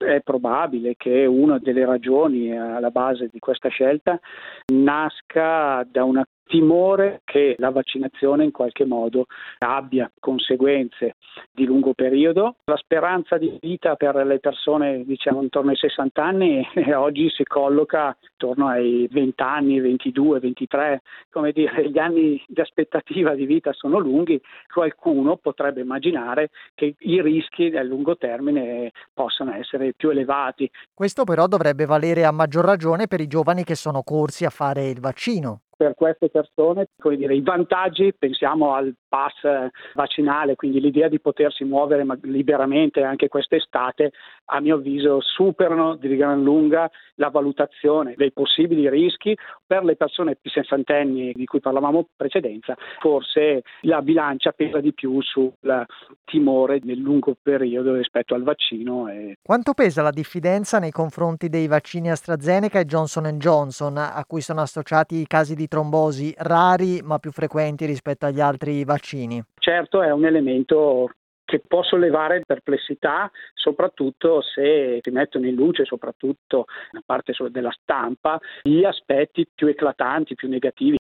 È probabile che una delle ragioni alla base di questa scelta nasca da un timore che la vaccinazione in qualche modo abbia conseguenze di lungo periodo. La speranza di vita per le persone, diciamo, intorno ai 60 anni oggi si colloca intorno ai 20 anni, 22, 23, come dire, gli anni di aspettativa di vita sono lunghi. Qualcuno potrebbe immaginare che i rischi a lungo termine possano essere più elevati. Questo però dovrebbe valere a maggior ragione per i giovani che sono corsi a fare il vaccino. Per queste persone, come dire, i vantaggi, pensiamo al pass vaccinale, quindi l'idea di potersi muovere liberamente anche quest'estate, a mio avviso superano di gran lunga la valutazione dei possibili rischi. Per le persone più sessantenni di cui parlavamo in precedenza, forse la bilancia pesa di più sul timore nel lungo periodo rispetto al vaccino. Quanto pesa la diffidenza nei confronti dei vaccini AstraZeneca e Johnson Johnson, a cui sono associati i casi di trombosi rari ma più frequenti rispetto agli altri vaccini? Certo, è un elemento che può sollevare perplessità, soprattutto se si mettono in luce, soprattutto da parte della stampa, gli aspetti più eclatanti, più negativi.